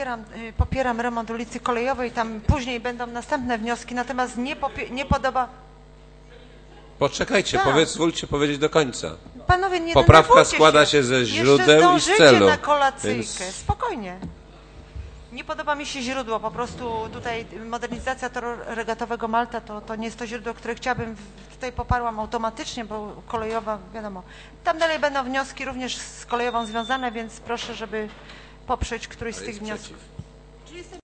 popieram remont ulicy Kolejowej, tam później będą następne wnioski, natomiast nie podoba... Poczekajcie, Tak. pozwólcie powiedzieć do końca. Panowie, nie Poprawka denerwujcie składa się ze źródeł i z zdążycie celu. na kolacyjkę, Więc- spokojnie. Nie podoba mi się źródło, po prostu tutaj modernizacja toru regatowego Malta to nie jest to źródło, które chciałabym, tutaj poparłam automatycznie, bo kolejowa, wiadomo. Tam dalej będą wnioski również z kolejową związane, więc proszę, żeby poprzeć któryś z tych wniosków.